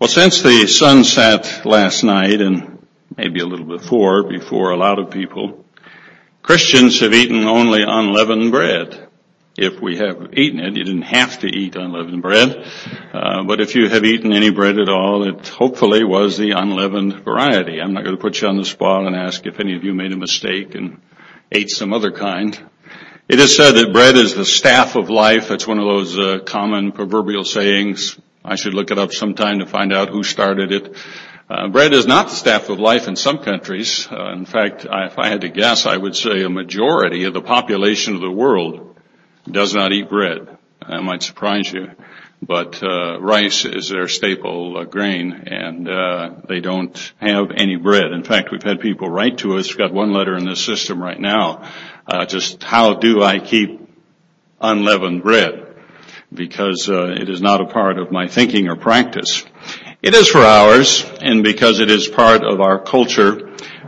Well, since the sun set last night and maybe a little before a lot of people, Christians have eaten only unleavened bread. If we have eaten it, you didn't have to eat unleavened bread, but if you have eaten any bread at all, it hopefully was the unleavened variety. I'm not going to put you on the spot and ask if any of you made a mistake and ate some other kind. It is said that bread is the staff of life. That's one of those common proverbial sayings. I should look it up sometime to find out who started it. Bread is not the staff of life in some countries. In fact, if I had to guess, I would say a majority of the population of the world does not eat bread. That might surprise you. But rice is their staple grain, and they don't have any bread. In fact, we've had people write to us. We've got one letter in this system right now. Just how do I keep unleavened bread? Because it is not a part of my thinking or practice. It is for ours, and because it is part of our culture,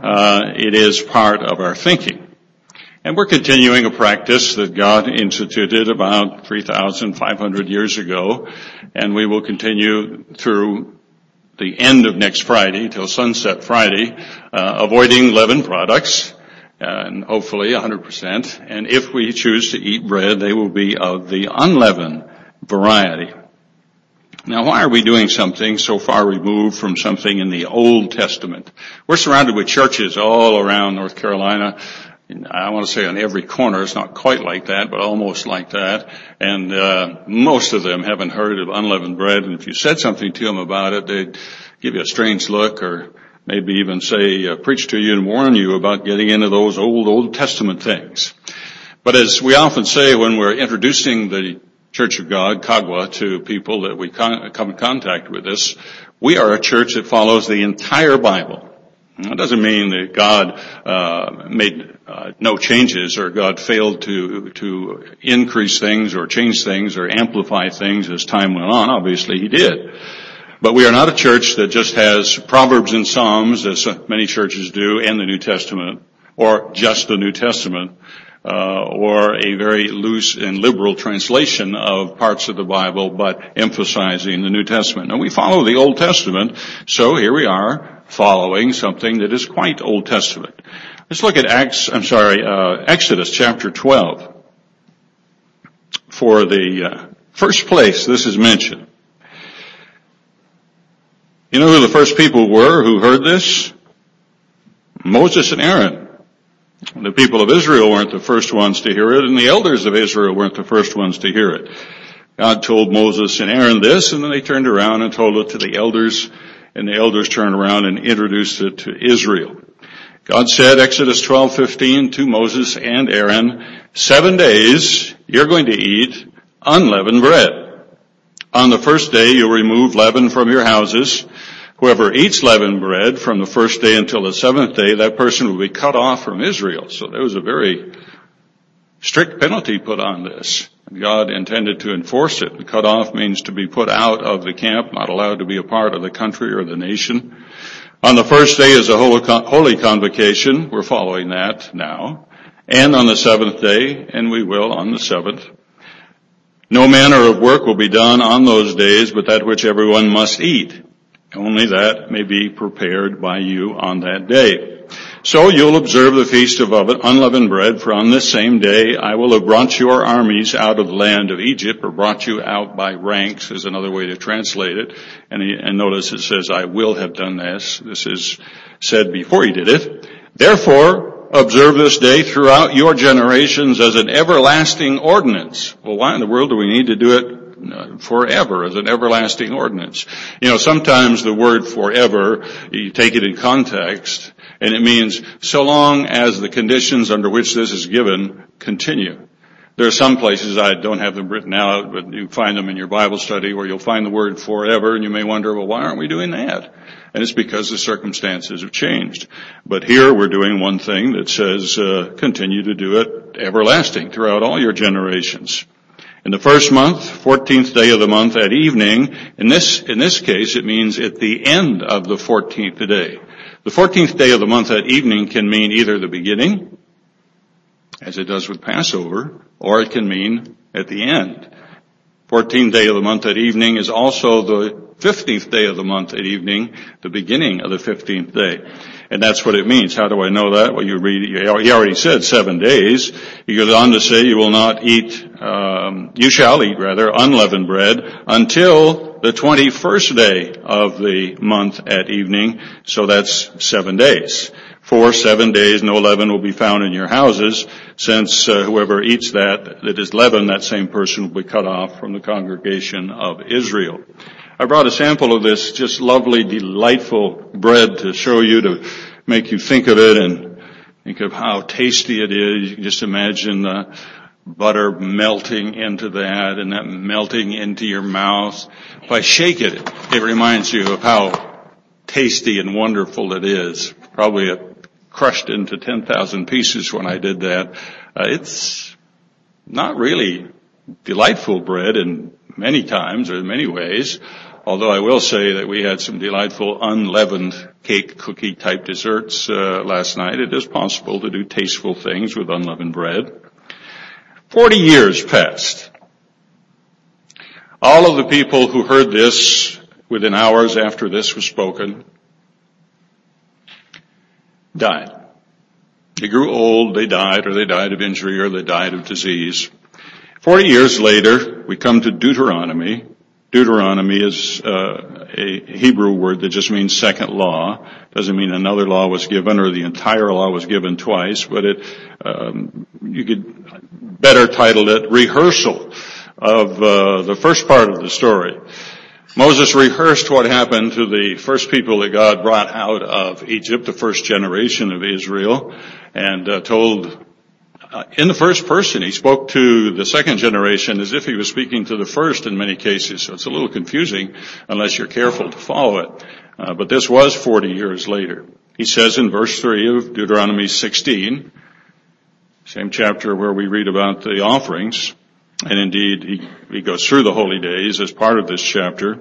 it is part of our thinking. And we're continuing a practice that God instituted about 3,500 years ago, and we will continue through the end of next Friday till Sunset Friday, avoiding leavened products, and hopefully 100%. And if we choose to eat bread, they will be of the unleavened variety. Now, why are we doing something so far removed from something in the Old Testament? We're surrounded with churches all around North Carolina. I want to say on every corner. It's not quite like that, but almost like that. And most of them haven't heard of unleavened bread. And if you said something to them about it, they'd give you a strange look, or maybe even say, preach to you and warn you about getting into those Old Testament things. But as we often say when we're introducing the Church of God, Kagwa, to people that we come in contact with this, we are a church that follows the entire Bible. That doesn't mean that God made no changes, or God failed to increase things or change things or amplify things as time went on. Obviously He did. But we are not a church that just has Proverbs and Psalms, as many churches do, and the New Testament, or just the New Testament, or a very loose and liberal translation of parts of the Bible, but emphasizing the New Testament. Now, we follow the Old Testament, so here we are following something that is quite Old Testament. Let's look at Exodus chapter 12. For the first place this is mentioned. You know who the first people were who heard this? Moses and Aaron. The people of Israel weren't the first ones to hear it, and the elders of Israel weren't the first ones to hear it. God told Moses and Aaron this, and then they turned around and told it to the elders, and the elders turned around and introduced it to Israel. God said, Exodus 12:15, to Moses and Aaron, 7 days you're going to eat unleavened bread. On the first day you'll remove leaven from your houses. Whoever eats leavened bread from the first day until the seventh day, that person will be cut off from Israel. So there was a very strict penalty put on this. God intended to enforce it. Cut off means to be put out of the camp, not allowed to be a part of the country or the nation. On the first day is a holy convocation. We're following that now. And on the seventh day, and we will on the seventh. No manner of work will be done on those days, but that which everyone must eat. Only that may be prepared by you on that day. So you'll observe the feast of unleavened bread, for on this same day I will have brought your armies out of the land of Egypt, or brought you out by ranks is another way to translate it. And notice it says, I will have done this. This is said before He did it. Therefore, observe this day throughout your generations as an everlasting ordinance. Well, why in the world do we need to do it forever as an everlasting ordinance? You know, sometimes the word forever, you take it in context, and it means so long as the conditions under which this is given continue. There are some places, I don't have them written out, but you find them in your Bible study where you'll find the word forever, and you may wonder, well, why aren't we doing that? And it's because the circumstances have changed. But here we're doing one thing that says, continue to do it everlasting throughout all your generations. In the first month, 14th day of the month at evening, in this case it means at the end of the 14th day. The 14th day of the month at evening can mean either the beginning, as it does with Passover, or it can mean at the end. 14th day of the month at evening is also the 15th day of the month at evening, the beginning of the 15th day. And that's what it means. How do I know that? Well, he already said 7 days. He goes on to say, you shall eat unleavened bread until the 21st day of the month at evening. So that's 7 days. For 7 days no leaven will be found in your houses, since whoever eats that is leaven, that same person will be cut off from the congregation of Israel. I brought a sample of this just lovely, delightful bread to show you, to make you think of it and think of how tasty it is. You can just imagine the butter melting into that and that melting into your mouth. If I shake it, it reminds you of how tasty and wonderful it is. Probably crushed into 10,000 pieces when I did that. It's not really delightful bread in many times or in many ways, although I will say that we had some delightful unleavened cake, cookie type desserts last night. It is possible to do tasteful things with unleavened bread. 40 years passed. All of the people who heard this within hours after this was spoken died. They grew old, they died, or they died of injury, or they died of disease. 40 years later, we come to Deuteronomy. Deuteronomy is a Hebrew word that just means second law. Doesn't mean another law was given or the entire law was given twice, but you could better title it rehearsal of the first part of the story. Moses rehearsed what happened to the first people that God brought out of Egypt, the first generation of Israel, and told in the first person. He spoke to the second generation as if he was speaking to the first in many cases, so it's a little confusing unless you're careful to follow it. But this was 40 years later. He says in verse 3 of Deuteronomy 16, same chapter where we read about the offerings, and indeed he goes through the holy days as part of this chapter.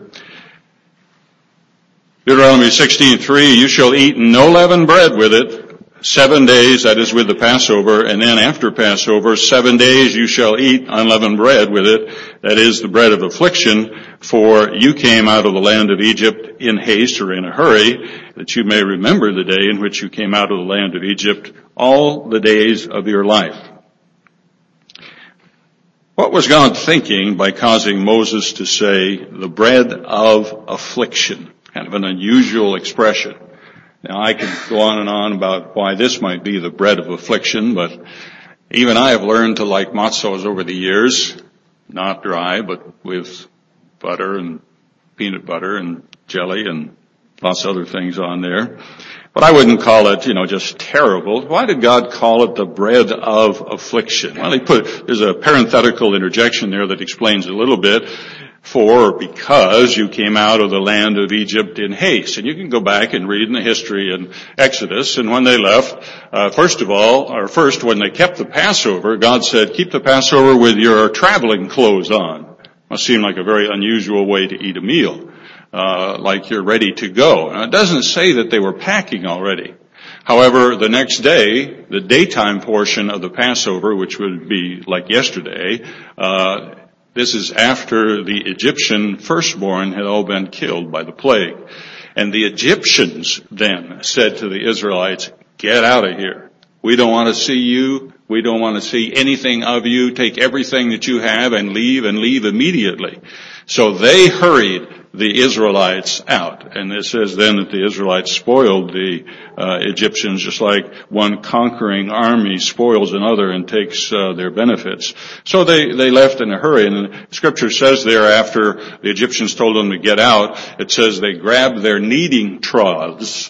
Deuteronomy 16:3, you shall eat no leavened bread with it 7 days, that is with the Passover, and then after Passover, 7 days you shall eat unleavened bread with it, that is the bread of affliction, for you came out of the land of Egypt in haste or in a hurry, that you may remember the day in which you came out of the land of Egypt all the days of your life. What was God thinking by causing Moses to say the bread of affliction? Kind of an unusual expression. Now I could go on and on about why this might be the bread of affliction, but even I have learned to like matzos over the years, not dry, but with butter and peanut butter and jelly and lots of other things on there. But I wouldn't call it, just terrible. Why did God call it the bread of affliction? Well, there's a parenthetical interjection there that explains a little bit. For, because you came out of the land of Egypt in haste. And you can go back and read in the history in Exodus, and when they left, first when they kept the Passover, God said, keep the Passover with your traveling clothes on. Must seem like a very unusual way to eat a meal, like you're ready to go. Now, it doesn't say that they were packing already. However, the next day, the daytime portion of the Passover, which would be like yesterday, this is after the Egyptian firstborn had all been killed by the plague. And the Egyptians then said to the Israelites, get out of here. We don't want to see you. We don't want to see anything of you. Take everything that you have and leave immediately. So they hurried the Israelites out. And it says then that the Israelites spoiled the Egyptians just like one conquering army spoils another and takes their benefits. So they left in a hurry. And the scripture says there after the Egyptians told them to get out, it says they grabbed their kneading troughs,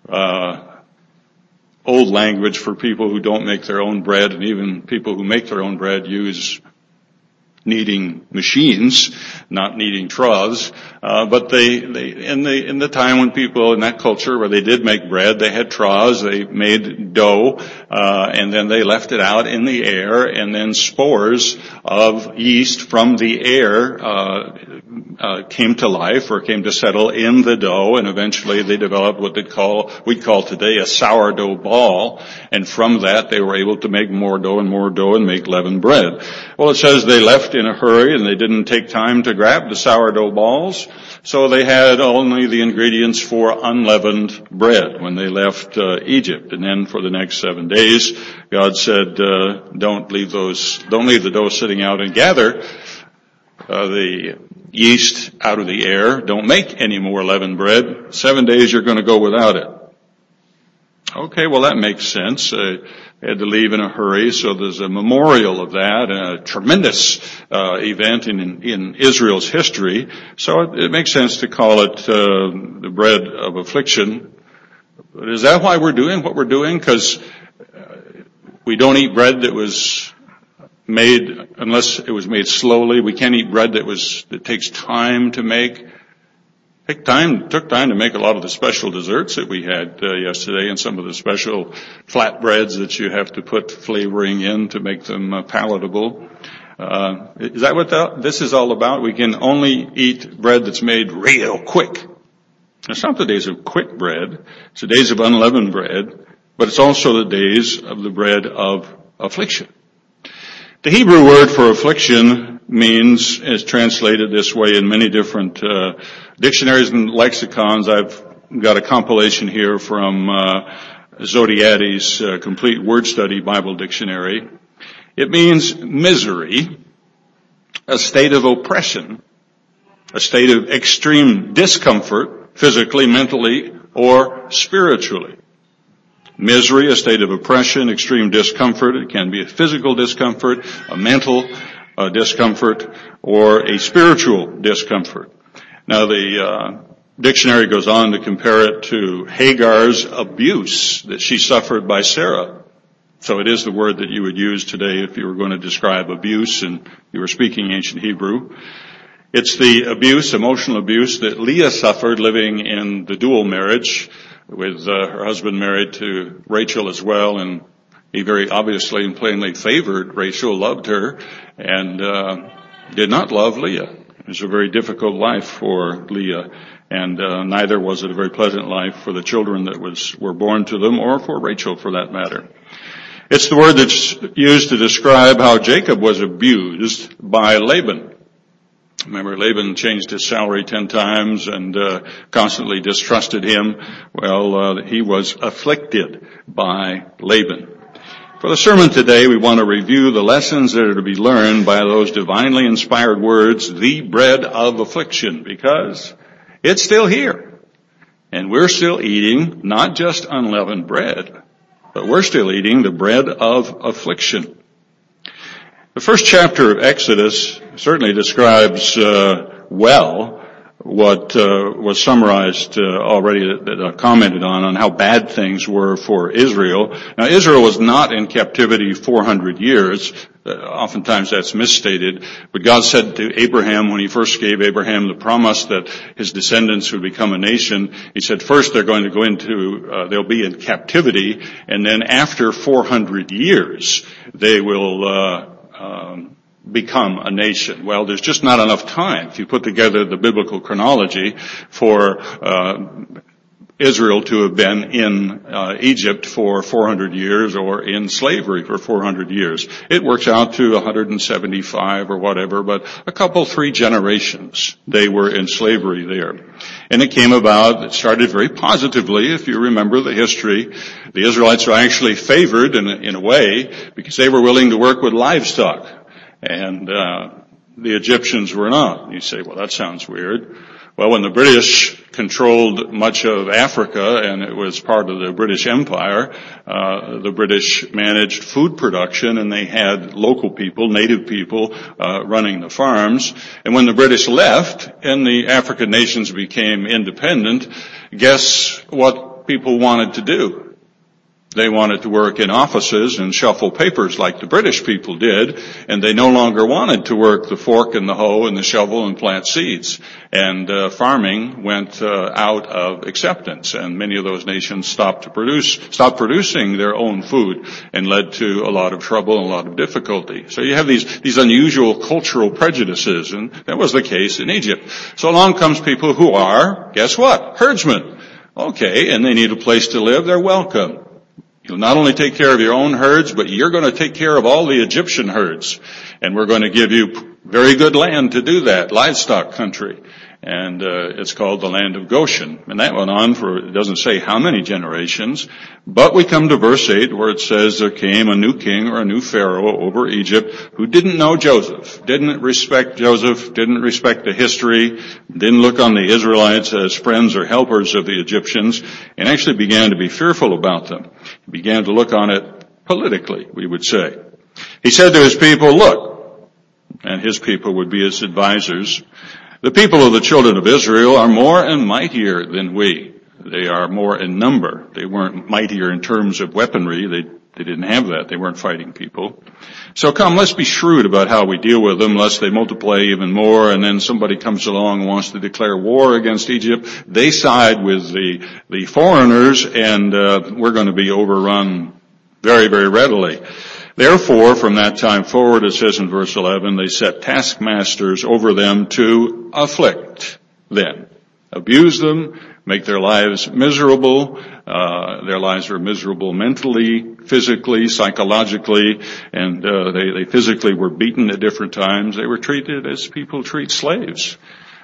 old language for people who don't make their own bread, and even people who make their own bread use kneading machines, not kneading troughs. But they in the time when people in that culture where they did make bread, they had troughs, they made dough, and then they left it out in the air, and then spores of yeast from the air, came to life or came to settle in the dough, and eventually they developed what we'd call today a sourdough ball, and from that they were able to make more dough and make leavened bread. Well, it says they left in a hurry and they didn't take time to grab the sourdough balls, so they had only the ingredients for unleavened bread when they left Egypt. And then for the next 7 days, God said, don't leave the dough sitting out, and gather the yeast out of the air. Don't make any more leavened bread. 7 days you're going to go without it. Okay, well that makes sense. They had to leave in a hurry, so there's a memorial of that, a tremendous event in Israel's history. So it makes sense to call it the bread of affliction. But is that why we're doing what we're doing? Because we don't eat bread that was made unless it was made slowly. We can't eat bread that takes time to make. Took time to make a lot of the special desserts that we had yesterday, and some of the special flatbreads that you have to put flavoring in to make them palatable. Is that what this is all about? We can only eat bread that's made real quick. It's not the days of quick bread. It's the days of unleavened bread, but it's also the days of the bread of affliction. The Hebrew word for affliction is translated this way in many different dictionaries and lexicons. I've got a compilation here from Zodiad's Complete Word Study Bible Dictionary. It means misery, a state of oppression, a state of extreme discomfort, physically, mentally, or spiritually. Misery, a state of oppression, extreme discomfort. It can be a physical discomfort, a mental discomfort, or a spiritual discomfort. Now the dictionary goes on to compare it to Hagar's abuse that she suffered by Sarah. So it is the word that you would use today if you were going to describe abuse and you were speaking ancient Hebrew. It's the abuse, emotional abuse, that Leah suffered living in the dual marriage with her husband married to Rachel as well, and he very obviously and plainly favored Rachel, loved her, and did not love Leah. It was a very difficult life for Leah, and neither was it a very pleasant life for the children that were born to them, or for Rachel for that matter. It's the word that's used to describe how Jacob was abused by Laban. Remember, Laban changed his salary 10 times and constantly distrusted him. Well, he was afflicted by Laban. For the sermon today, we want to review the lessons that are to be learned by those divinely inspired words, the bread of affliction, because it's still here. And we're still eating not just unleavened bread, but we're still eating the bread of affliction. The first chapter of Exodus certainly describes well what was summarized already that I commented on how bad things were for Israel. Now, Israel was not in captivity 400 years. Oftentimes that's misstated. But God said to Abraham, when he first gave Abraham the promise that his descendants would become a nation, he said first they're going to go they'll be in captivity, and then after 400 years they will become a nation. Well, there's just not enough time, if you put together the biblical chronology, for Israel to have been in Egypt for 400 years or in slavery for 400 years. It works out to 175 or whatever, but three generations they were in slavery there. And it started very positively. If you remember the history, the Israelites were actually favored in a way because they were willing to work with livestock, and the Egyptians were not. You say, well, that sounds weird. Well, when the British controlled much of Africa and it was part of the British Empire, the British managed food production, and they had local people, native people, running the farms. And when the British left and the African nations became independent, guess what people wanted to do? They wanted to work in offices and shuffle papers like the British people did, and they no longer wanted to work the fork and the hoe and the shovel and plant seeds. And farming went out of acceptance, and many of those nations stopped producing their own food, and led to a lot of trouble and a lot of difficulty. So you have these unusual cultural prejudices, and that was the case in Egypt. So along comes people who are, guess what? Herdsmen. Okay, and they need a place to live. They're welcome. You'll not only take care of your own herds, but you're going to take care of all the Egyptian herds. And we're going to give you very good land to do that, livestock country. And it's called the land of Goshen. And that went on for, it doesn't say how many generations. But we come to verse 8 where it says there came a new king or a new pharaoh over Egypt who didn't know Joseph, didn't respect Joseph, didn't respect the history, didn't look on the Israelites as friends or helpers of the Egyptians, and actually began to be fearful about them. He began to look on it politically, we would say. He said to his people, look, and his people would be his advisors, the people of the children of Israel are more and mightier than we. They are more in number. They weren't mightier in terms of weaponry. They didn't have that. They weren't fighting people. So come, let's be shrewd about how we deal with them, lest they multiply even more, and then somebody comes along and wants to declare war against Egypt. They side with the foreigners, and we're going to be overrun very, very readily. Therefore, from that time forward, it says in verse 11, they set taskmasters over them to afflict them, abuse them, make their lives miserable. Their lives were miserable mentally, physically, psychologically, and they physically were beaten at different times. They were treated as people treat slaves.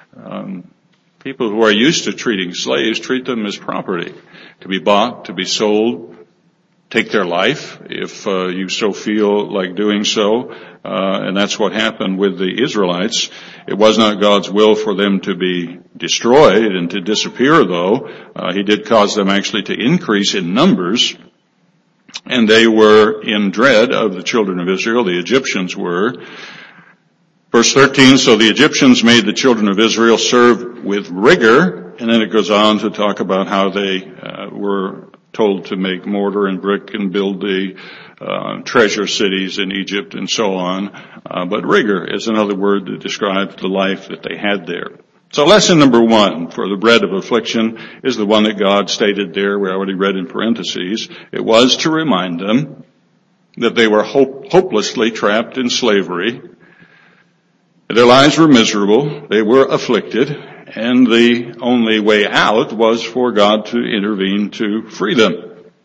People who are used to treating slaves treat them as property, to be bought, to be sold, take their life if you so feel like doing so. And that's what happened with the Israelites. It was not God's will for them to be destroyed and to disappear, though. He did cause them actually to increase in numbers. And they were in dread of the children of Israel. The Egyptians were. Verse 13, so the Egyptians made the children of Israel serve with rigor. And then it goes on to talk about how they were told to make mortar and brick and build the treasure cities in Egypt and so on. But rigor is another word that describes the life that they had there. So lesson number 1 for the bread of affliction is the one that God stated there. We already read in parentheses. It was to remind them that they were hopelessly trapped in slavery. Their lives were miserable. They were afflicted. And the only way out was for God to intervene to free them.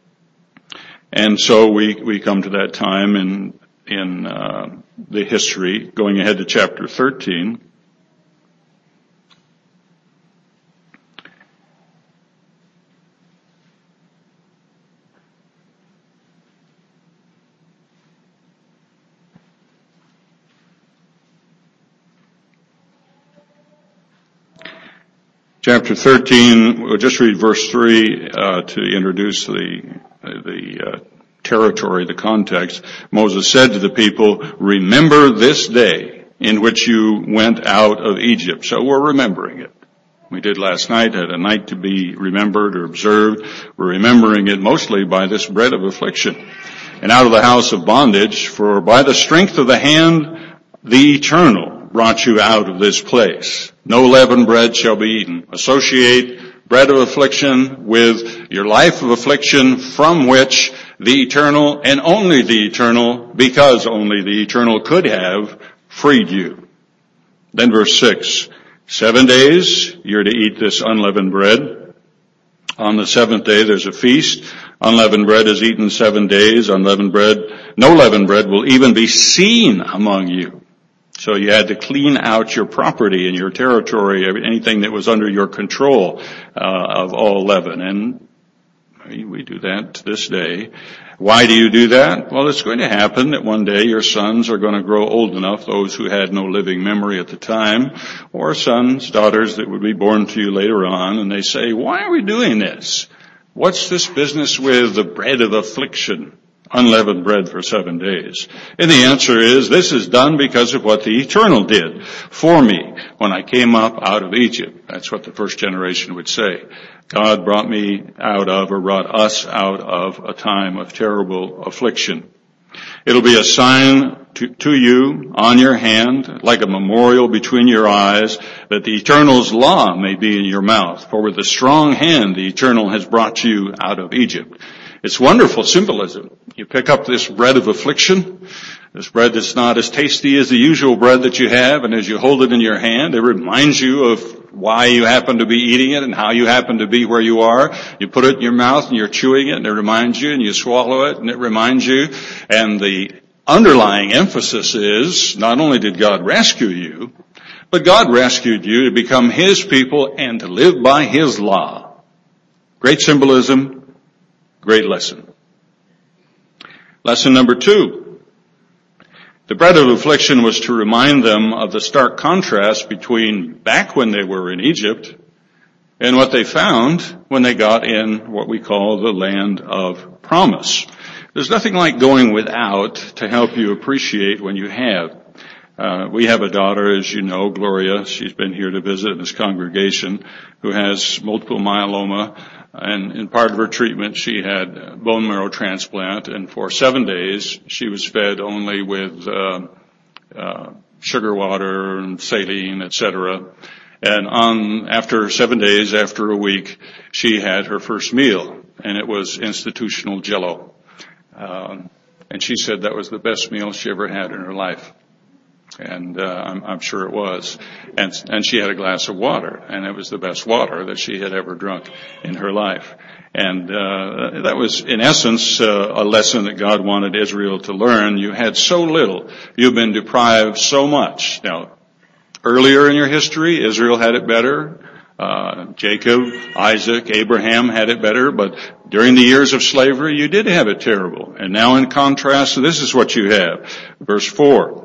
And so we come to that time in the history, going ahead to chapter 13. Chapter 13, we'll just read verse 3 to introduce the territory, the context. Moses said to the people, remember this day in which you went out of Egypt. So we're remembering it. We did last night, had a night to be remembered or observed. We're remembering it mostly by this bread of affliction. And out of the house of bondage, for by the strength of the hand, the eternal brought you out of this place. No leavened bread shall be eaten. Associate bread of affliction with your life of affliction from which the eternal and only the eternal, because only the eternal could have freed you. Then verse 6, 7 days you're to eat this unleavened bread. On the 7th day there's a feast. Unleavened bread is eaten 7 days. No leavened bread will even be seen among you. So you had to clean out your property and your territory, anything that was under your control of all leaven. And we do that to this day. Why do you do that? Well, it's going to happen that one day your sons are going to grow old enough, those who had no living memory at the time, or sons, daughters that would be born to you later on, and they say, why are we doing this? What's this business with the bread of affliction? unleavened bread for 7 days? And the answer is, this is done because of what the Eternal did for me when I came up out of Egypt. That's what the first generation would say. God brought me out of, or brought us out of, a time of terrible affliction. It'll be a sign to you on your hand, like a memorial between your eyes, that the Eternal's law may be in your mouth. For with a strong hand the Eternal has brought you out of Egypt. It's wonderful symbolism. You pick up this bread of affliction, this bread that's not as tasty as the usual bread that you have, and as you hold it in your hand, it reminds you of why you happen to be eating it and how you happen to be where you are. You put it in your mouth and you're chewing it and it reminds you, and you swallow it and it reminds you. And the underlying emphasis is, not only did God rescue you, but God rescued you to become His people and to live by His law. Great symbolism, great lesson. Lesson number 2. The bread of affliction was to remind them of the stark contrast between back when they were in Egypt and what they found when they got in what we call the land of promise. There's nothing like going without to help you appreciate when you have. We have a daughter, as you know, Gloria. She's been here to visit in this congregation, who has multiple myeloma. And in part of her treatment, she had bone marrow transplant. And for 7 days, she was fed only with sugar water and saline, etc. And after 7 days, after a week, she had her first meal, and it was institutional Jell-O. And she said that was the best meal she ever had in her life. And I'm sure it was. And she had a glass of water, and it was the best water that she had ever drunk in her life. And that was, in essence, a lesson that God wanted Israel to learn. You had so little. You've been deprived so much. Now, earlier in your history, Israel had it better. Jacob, Isaac, Abraham had it better, but during the years of slavery, you did have it terrible. And now in contrast, this is what you have. Verse 4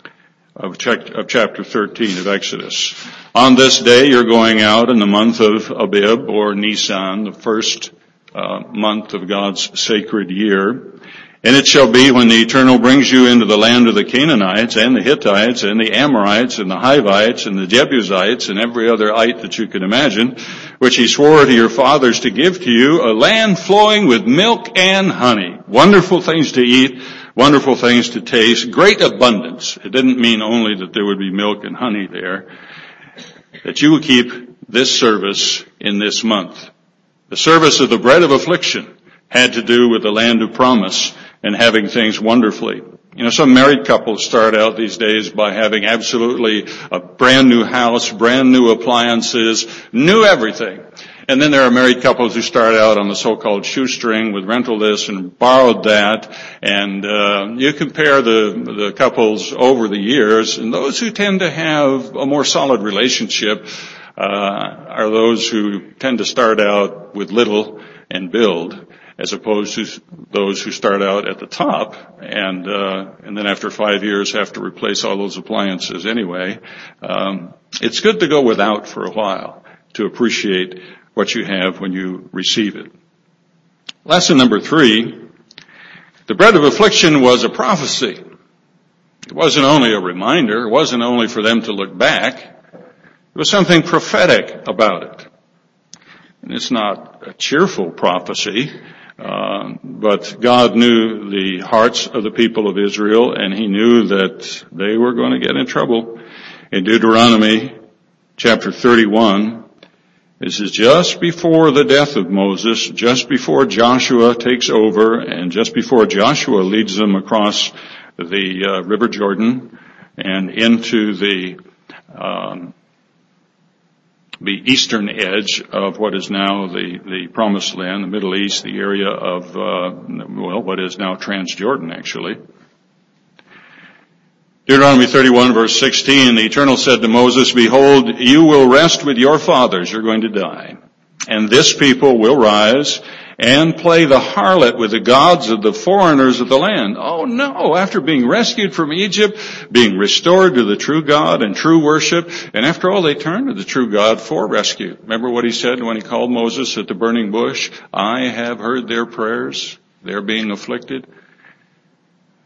of chapter 13 of Exodus. On this day you're going out in the month of Abib, or Nisan, the first month of God's sacred year. And it shall be when the Eternal brings you into the land of the Canaanites and the Hittites and the Amorites and the Hivites and the Jebusites and every other ite that you can imagine, which He swore to your fathers to give to you, a land flowing with milk and honey. Wonderful things to eat, wonderful things to taste, great abundance. It didn't mean only that there would be milk and honey there. That you will keep this service in this month. The service of the bread of affliction had to do with the land of promise and having things wonderfully. You know, some married couples start out these days by having absolutely a brand new house, brand new appliances, new everything. And then there are married couples who start out on the so-called shoestring with rental this and borrowed that. And you compare the couples over the years, and those who tend to have a more solid relationship are those who tend to start out with little and build, as opposed to those who start out at the top and then after 5 years have to replace all those appliances anyway. It's good to go without for a while to appreciate what you have when you receive it. Lesson number 3, the bread of affliction was a prophecy. It wasn't only a reminder. It wasn't only for them to look back. There was something prophetic about it. And it's not a cheerful prophecy, but God knew the hearts of the people of Israel, and He knew that they were going to get in trouble. In Deuteronomy chapter 31, this is just before the death of Moses, just before Joshua takes over, and just before Joshua leads them across the River Jordan and into the eastern edge of what is now the Promised Land, the Middle East, the area of, what is now Transjordan, actually. Deuteronomy 31 verse 16, the Eternal said to Moses, behold, you will rest with your fathers, you're going to die. And this people will rise and play the harlot with the gods of the foreigners of the land. Oh no, after being rescued from Egypt, being restored to the true God and true worship, and after all they turned to the true God for rescue. Remember what He said when He called Moses at the burning bush? I have heard their prayers, they're being afflicted.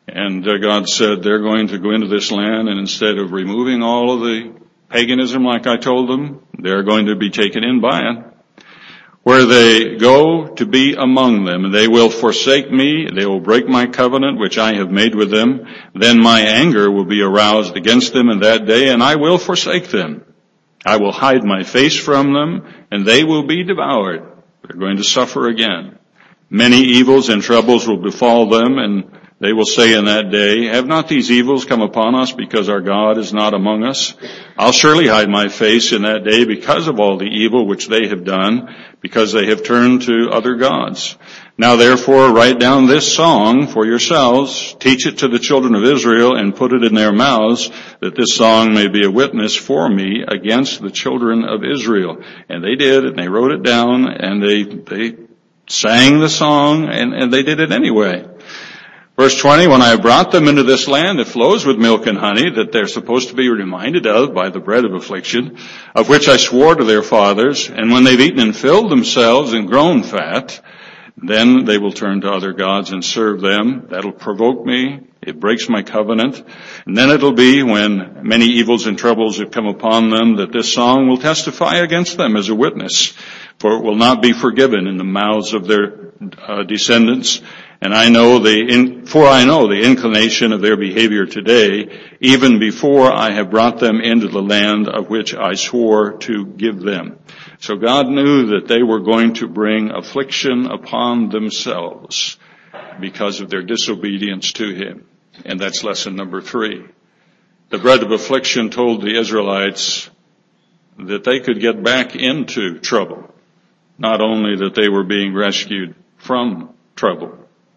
And God said they're going to go into this land, and instead of removing all of the paganism like I told them, they're going to be taken in by it. Where they go to be among them, and they will forsake me, they will break my covenant which I have made with them. Then my anger will be aroused against them in that day, and I will forsake them. I will hide my face from them, and they will be devoured. They're going to suffer again. Many evils and troubles will befall them, and they will say in that day, have not these evils come upon us because our God is not among us? I'll surely hide my face in that day because of all the evil which they have done, because they have turned to other gods. Now therefore write down this song for yourselves, teach it to the children of Israel, and put it in their mouths, that this song may be a witness for me against the children of Israel. And they did, and they wrote it down, and they sang the song, and they did it anyway. Verse 20, when I have brought them into this land that flows with milk and honey, that they're supposed to be reminded of by the bread of affliction, of which I swore to their fathers, and when they've eaten and filled themselves and grown fat, then they will turn to other gods and serve them. That'll provoke me. It breaks my covenant. And then it'll be when many evils and troubles have come upon them that this song will testify against them as a witness, for it will not be forgiven in the mouths of their descendants. And I know the inclination of their behavior today, even before I have brought them into the land of which I swore to give them. So God knew that they were going to bring affliction upon themselves because of their disobedience to Him. And that's lesson number 3. The bread of affliction told the Israelites that they could get back into trouble, not only that they were being rescued from trouble.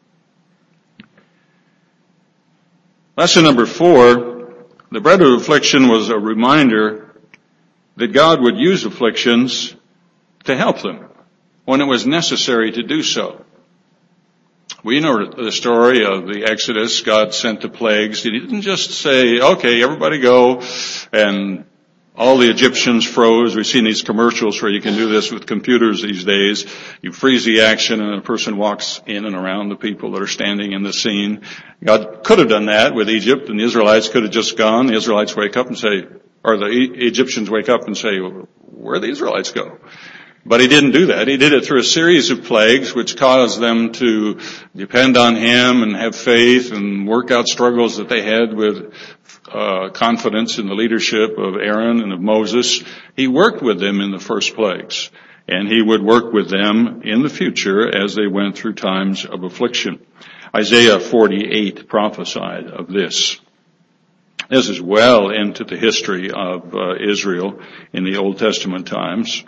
Lesson number 4, the bread of affliction was a reminder that God would use afflictions to help them when it was necessary to do so. We know the story of the Exodus. God sent the plagues. He didn't just say, okay, everybody go, and all the Egyptians froze. We've seen these commercials where you can do this with computers these days. You freeze the action and a person walks in and around the people that are standing in the scene. God could have done that with Egypt, and the Israelites could have just gone. The Israelites wake up and say, or the Egyptians wake up and say, where'd the Israelites go? But He didn't do that. He did it through a series of plagues which caused them to depend on Him and have faith and work out struggles that they had with confidence in the leadership of Aaron and of Moses. He worked with them in the first plagues, and He would work with them in the future as they went through times of affliction. Isaiah 48 prophesied of this. This is well into the history of Israel in the Old Testament times.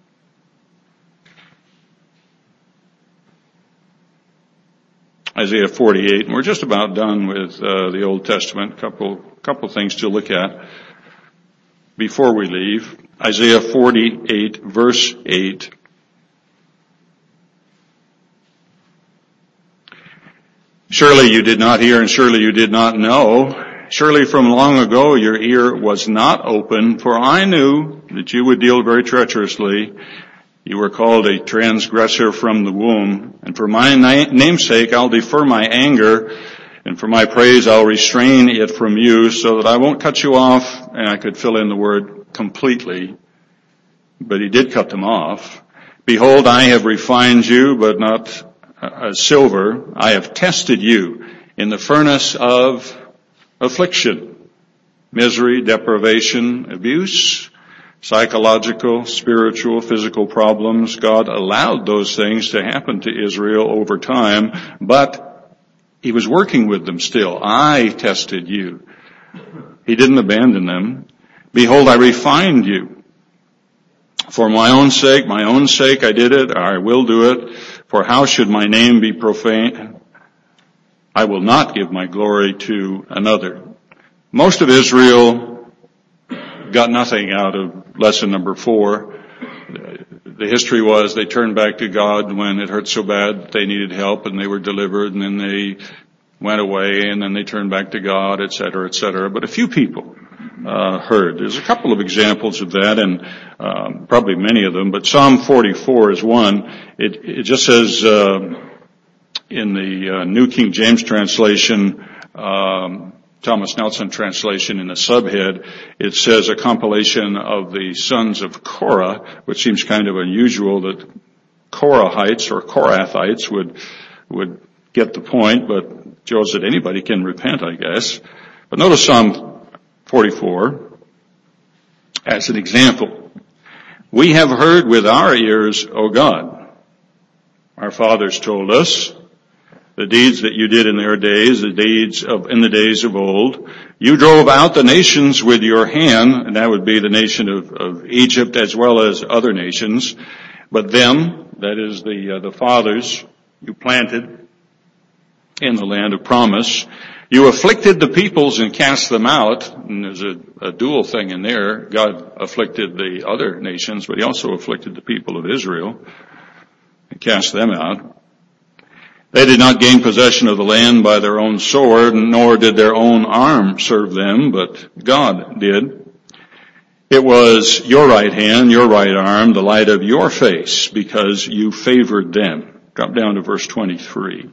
Isaiah 48, and we're just about done with the Old Testament. Couple things to look at before we leave. Isaiah 48, verse 8. Surely you did not hear, and surely you did not know. Surely from long ago your ear was not open, for I knew that you would deal very treacherously. You were called a transgressor from the womb, and for my namesake I'll defer my anger, and for my praise I'll restrain it from you, so that I won't cut you off. And I could fill in the word completely, but He did cut them off. Behold, I have refined you, but not as silver. I have tested you in the furnace of affliction, misery, deprivation, abuse, psychological, spiritual, physical problems. God allowed those things to happen to Israel over time, but He was working with them still. I tested you. He didn't abandon them. Behold, I refined you. For my own sake I did it, I will do it. For how should my name be profaned? I will not give my glory to another. Most of Israel got nothing out of lesson number 4. The history was they turned back to God when it hurt so bad that they needed help, and they were delivered, and then they went away, and then they turned back to God, etc., etc. But a few people heard. There's a couple of examples of that, and probably many of them, but Psalm 44 is one. It just says in the New King James translation, Thomas Nelson translation in the subhead, it says a compilation of the sons of Korah, which seems kind of unusual that Korahites or Korathites would get the point, but shows that anybody can repent, I guess. But notice Psalm 44 as an example. We have heard with our ears, O God. Our fathers told us the deeds that you did in their days, in the days of old. You drove out the nations with your hand, and that would be the nation of Egypt as well as other nations. But them, that is the fathers, you planted in the land of promise. You afflicted the peoples and cast them out. And there's a dual thing in there. God afflicted the other nations, but he also afflicted the people of Israel and cast them out. They did not gain possession of the land by their own sword, nor did their own arm serve them, but God did. It was your right hand, your right arm, the light of your face, because you favored them. Drop down to verse 23.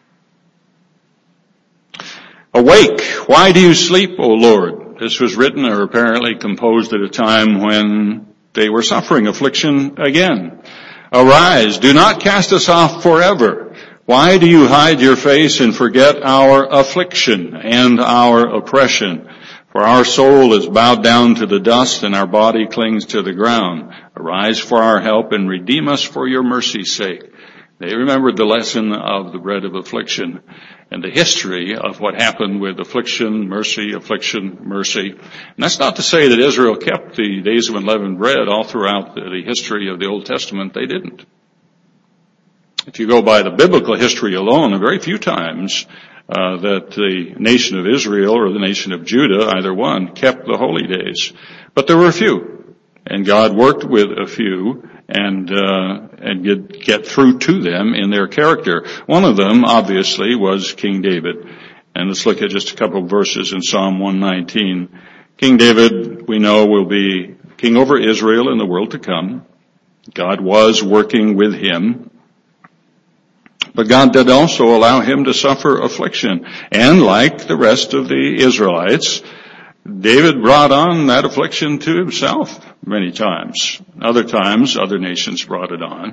Awake, why do you sleep, O Lord? This was written or apparently composed at a time when they were suffering affliction again. Arise, do not cast us off forever. Why do you hide your face and forget our affliction and our oppression? For our soul is bowed down to the dust and our body clings to the ground. Arise for our help and redeem us for your mercy's sake. They remembered the lesson of the bread of affliction and the history of what happened with affliction, mercy. And that's not to say that Israel kept the days of unleavened bread all throughout the history of the Old Testament. They didn't. If you go by the biblical history alone, there are very few times that the nation of Israel or the nation of Judah, either one, kept the holy days. But there were a few, and God worked with a few and get through to them in their character. One of them, obviously, was King David. And let's look at just a couple of verses in Psalm 119. King David, we know, will be king over Israel in the world to come. God was working with him. But God did also allow him to suffer affliction. And like the rest of the Israelites, David brought on that affliction to himself many times. Other times, other nations brought it on.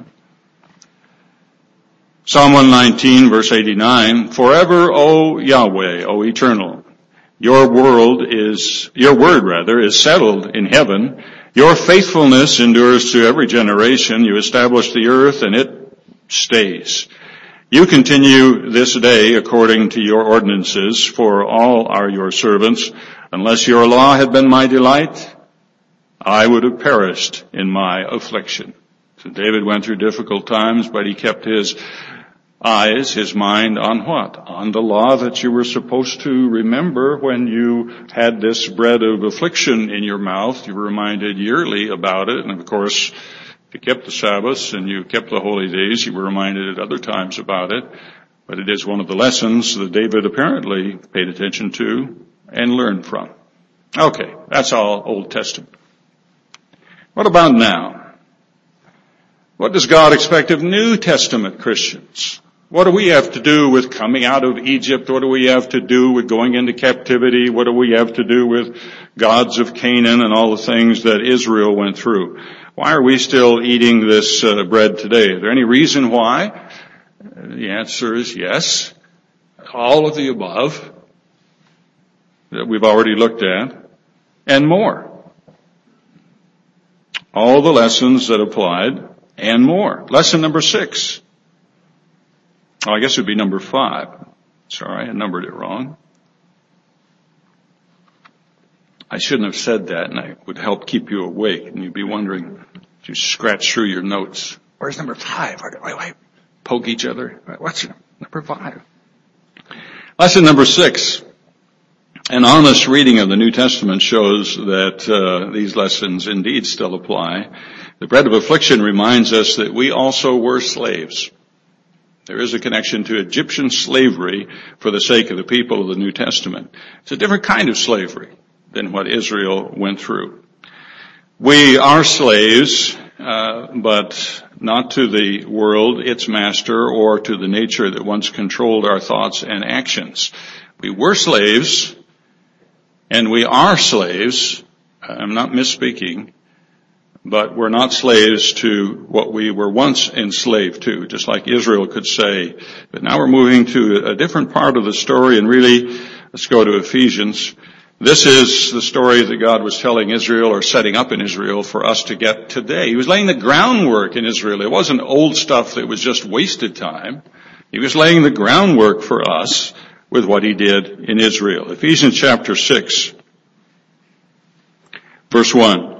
Psalm 119, verse 89, Forever, O Yahweh, O Eternal, your word is settled in heaven. Your faithfulness endures to every generation. You establish the earth and it stays. You continue this day according to your ordinances, for all are your servants. Unless your law had been my delight, I would have perished in my affliction. So David went through difficult times, but he kept his eyes, his mind on what? On the law that you were supposed to remember when you had this bread of affliction in your mouth. You were reminded yearly about it, and of course, if you kept the Sabbaths and you kept the holy days, you were reminded at other times about it. But it is one of the lessons that David apparently paid attention to and learned from. Okay, that's all Old Testament. What about now? What does God expect of New Testament Christians? What do we have to do with coming out of Egypt? What do we have to do with going into captivity? What do we have to do with gods of Canaan and all the things that Israel went through? Why are we still eating this bread today? Is there any reason why? The answer is yes. All of the above that we've already looked at and more. All the lessons that applied and more. Lesson number 6. Oh, I guess it would be number 5. Sorry, I numbered it wrong. I shouldn't have said that, and I would help keep you awake, and you'd be wondering, you scratch through your notes. Where's number 5? Wait. Poke each other. What's number 5? Lesson number 6. An honest reading of the New Testament shows that these lessons indeed still apply. The bread of affliction reminds us that we also were slaves. There is a connection to Egyptian slavery for the sake of the people of the New Testament. It's a different kind of slavery than what Israel went through. We are slaves, but not to the world, its master, or to the nature that once controlled our thoughts and actions. We were slaves, and we are slaves. I'm not misspeaking, but we're not slaves to what we were once enslaved to, just like Israel could say. But now we're moving to a different part of the story, and really, let's go to Ephesians. This is the story that God was telling Israel, or setting up in Israel, for us to get today. He was laying the groundwork in Israel. It wasn't old stuff that was just wasted time. He was laying the groundwork for us with what he did in Israel. Ephesians chapter 6, verse 1.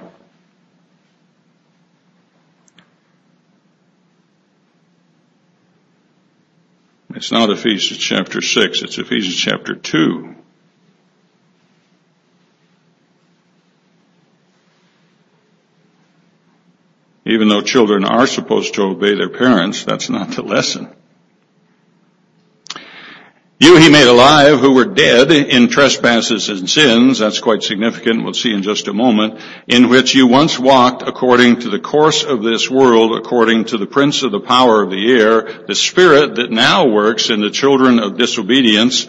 It's not Ephesians chapter 6, it's Ephesians chapter 2. Even though children are supposed to obey their parents, that's not the lesson. You he made alive who were dead in trespasses and sins, that's quite significant, we'll see in just a moment, in which you once walked according to the course of this world, according to the prince of the power of the air, the spirit that now works in the children of disobedience.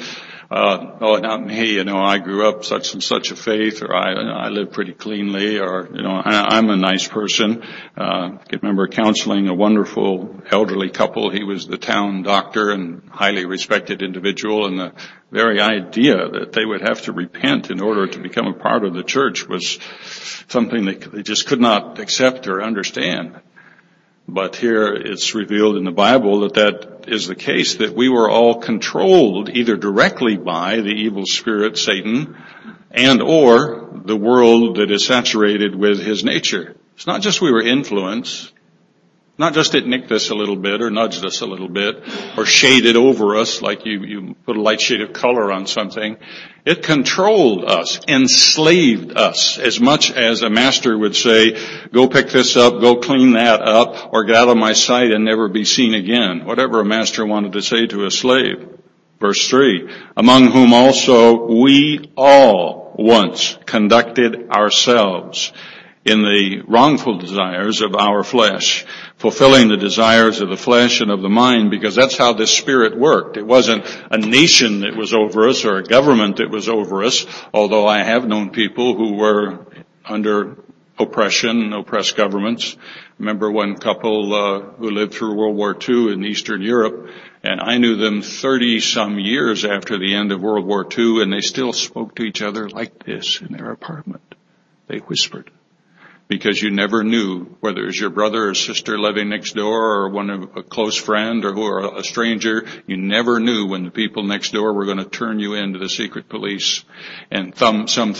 Not me, I grew up such and such a faith, or I live pretty cleanly, or, I'm a nice person. I can remember counseling a wonderful elderly couple. He was the town doctor and highly respected individual, and the very idea that they would have to repent in order to become a part of the church was something they just could not accept or understand. But here it's revealed in the Bible that is the case, that we were all controlled either directly by the evil spirit, Satan, and or the world that is saturated with his nature. It's not just we were influenced, not just it nicked us a little bit or nudged us a little bit or shaded over us like you put a light shade of color on something. It controlled us, enslaved us, as much as a master would say, go pick this up, go clean that up, or get out of my sight and never be seen again. Whatever a master wanted to say to a slave. Verse 3, among whom also we all once conducted ourselves in the wrongful desires of our flesh, fulfilling the desires of the flesh and of the mind, because that's how this spirit worked. It wasn't a nation that was over us or a government that was over us, although I have known people who were under oppression, oppressed governments. Remember one couple who lived through World War II in Eastern Europe, and I knew them 30-some years after the end of World War II, and they still spoke to each other like this in their apartment. They whispered. Because you never knew whether it was your brother or sister living next door or a close friend or a stranger. You never knew when the people next door were going to turn you into the secret police. And some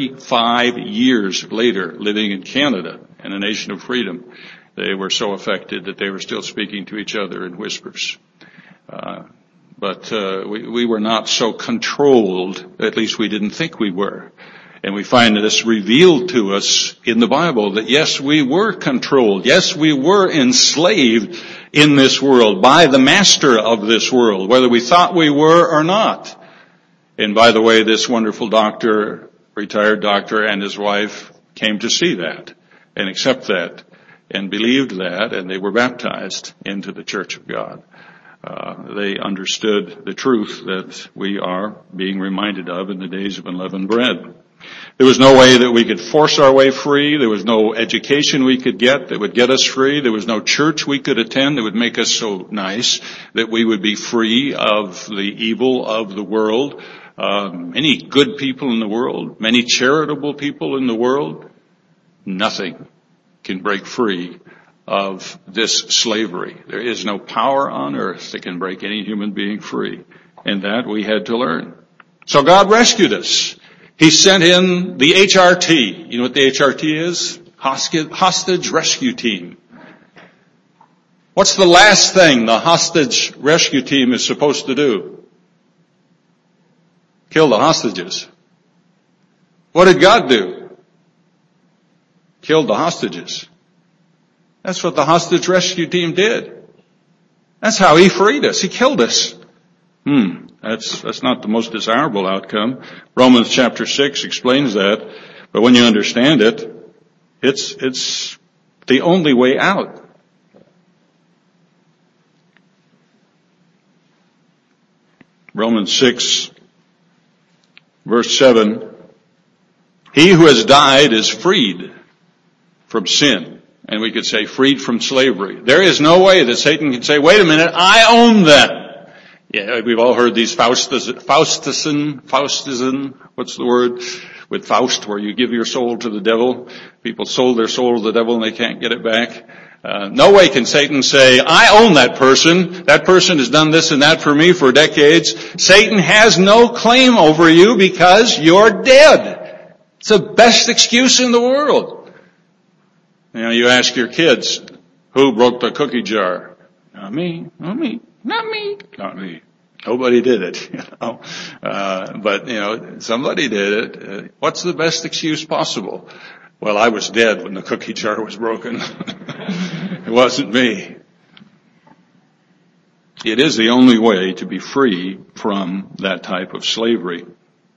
35 years later, living in Canada, in a nation of freedom, they were so affected that they were still speaking to each other in whispers. But we were not so controlled, at least we didn't think we were. And we find this revealed to us in the Bible that yes, we were controlled. Yes, we were enslaved in this world by the master of this world, whether we thought we were or not. And by the way, this wonderful doctor, retired doctor, and his wife came to see that and accept that and believed that, and they were baptized into the Church of God. They understood the truth that we are being reminded of in the days of unleavened bread. There was no way that we could force our way free. There was no education we could get that would get us free. There was no church we could attend that would make us so nice that we would be free of the evil of the world. Many good people in the world, many charitable people in the world, nothing can break free of this slavery. There is no power on earth that can break any human being free. And that we had to learn. So God rescued us. He sent in the HRT. You know what the HRT is? Hostage Rescue Team. What's the last thing the hostage rescue team is supposed to do? Kill the hostages. What did God do? Killed the hostages. That's what the hostage rescue team did. That's how he freed us. He killed us. That's not the most desirable outcome. Romans chapter 6 explains that, but when you understand it, it's the only way out. Romans 6 Verse 7, he who has died is freed from sin. And we could say freed from slavery. There is no way that Satan can say, wait a minute, I own that. Yeah, we've all heard these Faustism, what's the word? With Faust, where you give your soul to the devil. People sold their soul to the devil and they can't get it back. No way can Satan say, I own that person. That person has done this and that for me for decades. Satan has no claim over you because you're dead. It's the best excuse in the world. You know, you ask your kids, who broke the cookie jar? Not me, not me, not me, not me. Nobody did it, you know. But, you know, somebody did it. What's the best excuse possible? Well, I was dead when the cookie jar was broken. It wasn't me. It is the only way to be free from that type of slavery.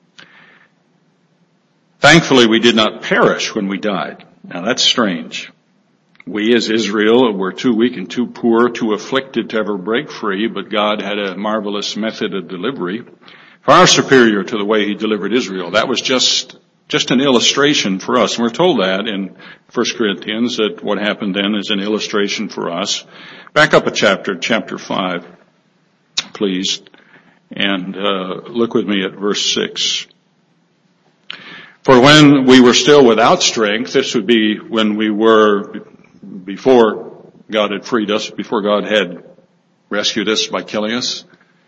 Thankfully, we did not perish when we died. Now, that's strange. We as Israel were too weak and too poor, too afflicted to ever break free, but God had a marvelous method of delivery, far superior to the way he delivered Israel. That was just an illustration for us. And we're told that in 1 Corinthians, that what happened then is an illustration for us. Back up a chapter 5, please, and look with me at verse 6. For when we were still without strength, this would be when we were before God had freed us, before God had rescued us by killing us.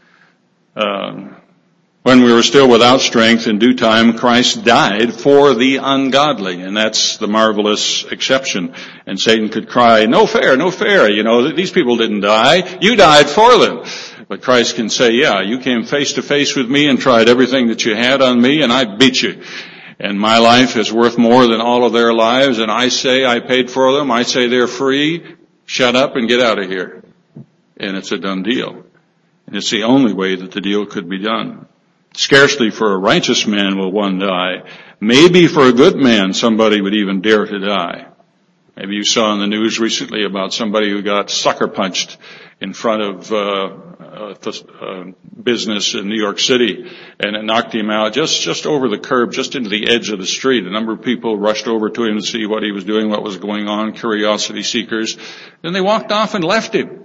When we were still without strength, in due time, Christ died for the ungodly. And that's the marvelous exception. And Satan could cry, no fair, no fair. You know, these people didn't die. You died for them. But Christ can say, yeah, you came face to face with me and tried everything that you had on me, and I beat you. And my life is worth more than all of their lives, and I say I paid for them. I say they're free. Shut up and get out of here. And it's a done deal. And it's the only way that the deal could be done. Scarcely for a righteous man will one die. Maybe for a good man somebody would even dare to die. Maybe you saw in the news recently about somebody who got sucker punched in front of a business in New York City, and it knocked him out just over the curb, just into the edge of the street. A number of people rushed over to him to see what he was doing, what was going on, curiosity seekers. Then they walked off and left him.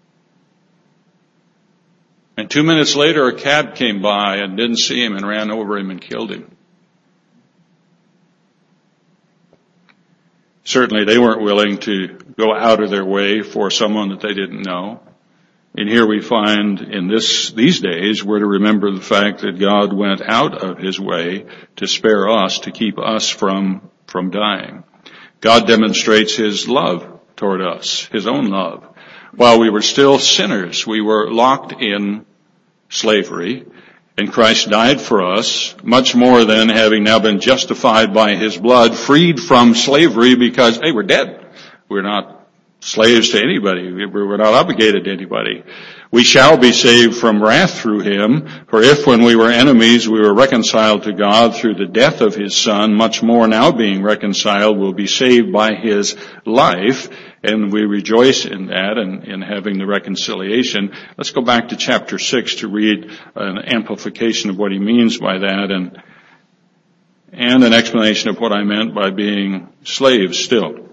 And 2 minutes later, a cab came by and didn't see him and ran over him and killed him. Certainly they weren't willing to go out of their way for someone that they didn't know. And here we find in these days, we're to remember the fact that God went out of his way to spare us, to keep us from dying. God demonstrates his love toward us, his own love. While we were still sinners, we were locked in slavery, and Christ died for us, much more than having now been justified by his blood, freed from slavery because, hey, we're dead. We're not slaves to anybody. We're not obligated to anybody. We shall be saved from wrath through him, for if when we were enemies we were reconciled to God through the death of his Son, much more now being reconciled will be saved by his life. And we rejoice in that and in having the reconciliation. Let's go back to chapter 6 to read an amplification of what he means by that and an explanation of what I meant by being slaves still.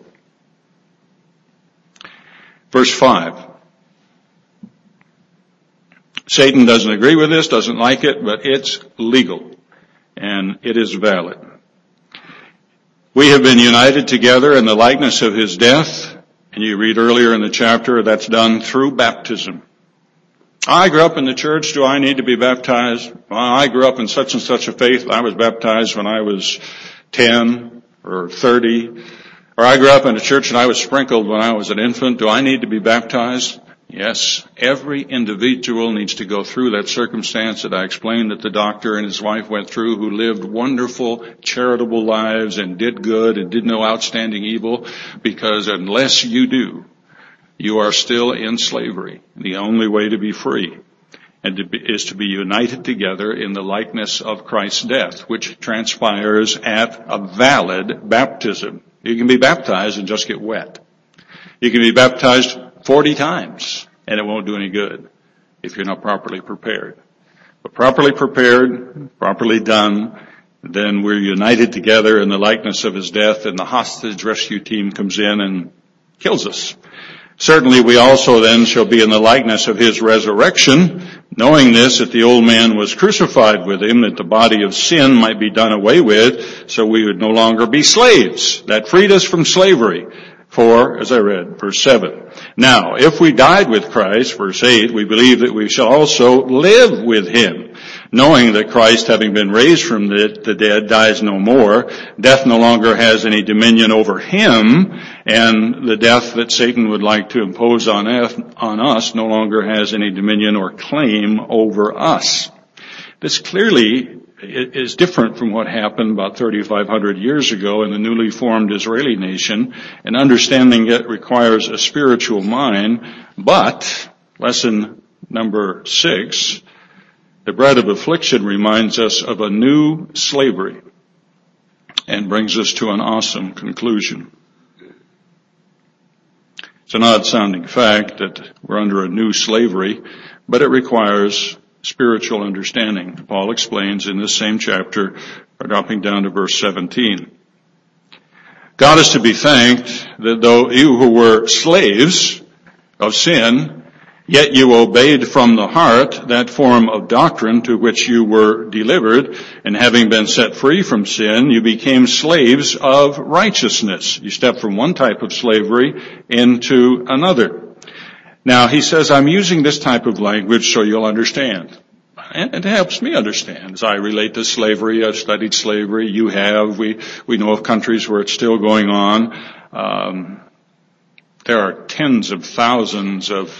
Verse 5. Satan doesn't agree with this, doesn't like it, but it's legal and it is valid. We have been united together in the likeness of his death. And you read earlier in the chapter, that's done through baptism. I grew up in the church. Do I need to be baptized? Well, I grew up in such and such a faith. I was baptized when I was 10 or 30. Or I grew up in a church and I was sprinkled when I was an infant. Do I need to be baptized? Yes, every individual needs to go through that circumstance that I explained that the doctor and his wife went through, who lived wonderful, charitable lives and did good and did no outstanding evil, because unless you do, you are still in slavery. The only way to be free is to be united together in the likeness of Christ's death, which transpires at a valid baptism. You can be baptized and just get wet. You can be baptized 40 times, and it won't do any good if you're not properly prepared. But properly prepared, properly done, then we're united together in the likeness of his death, and the hostage rescue team comes in and kills us. Certainly we also then shall be in the likeness of his resurrection, knowing this, that the old man was crucified with him, that the body of sin might be done away with, so we would no longer be slaves. That freed us from slavery. For, as I read, verse 7. Now, if we died with Christ, verse 8, we believe that we shall also live with him, knowing that Christ, having been raised from the dead, dies no more. Death no longer has any dominion over him, and the death that Satan would like to impose on us no longer has any dominion or claim over us. This clearly is different from what happened about 3,500 years ago in the newly formed Israeli nation, and understanding it requires a spiritual mind. But, lesson number 6, the bread of affliction reminds us of a new slavery and brings us to an awesome conclusion. It's an odd sounding fact that we're under a new slavery, but it requires spiritual understanding. Paul explains in this same chapter, dropping down to verse 17. God is to be thanked that though you who were slaves of sin, yet you obeyed from the heart that form of doctrine to which you were delivered, and having been set free from sin, you became slaves of righteousness. You stepped from one type of slavery into another. Now, he says, I'm using this type of language so you'll understand. And it helps me understand as I relate to slavery. I've studied slavery. You have. We know of countries where it's still going on. There are tens of thousands of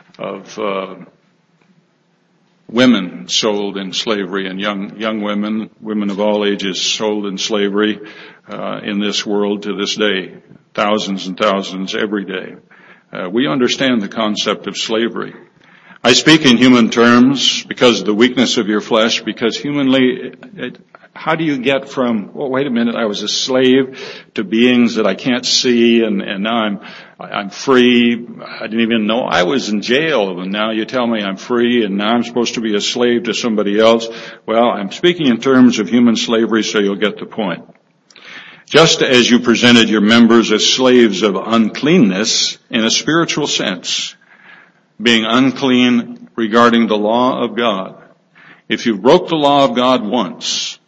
women sold in slavery, and young women of all ages sold in slavery in this world to this day. Thousands and thousands every day. We understand the concept of slavery. I speak in human terms because of the weakness of your flesh, because humanly, how do you get from, well, wait a minute, I was a slave to beings that I can't see, and now I'm free. I didn't even know I was in jail, and now you tell me I'm free, and now I'm supposed to be a slave to somebody else. Well, I'm speaking in terms of human slavery, so you'll get the point. Just as you presented your members as slaves of uncleanness in a spiritual sense, being unclean regarding the law of God. If you broke the law of God once,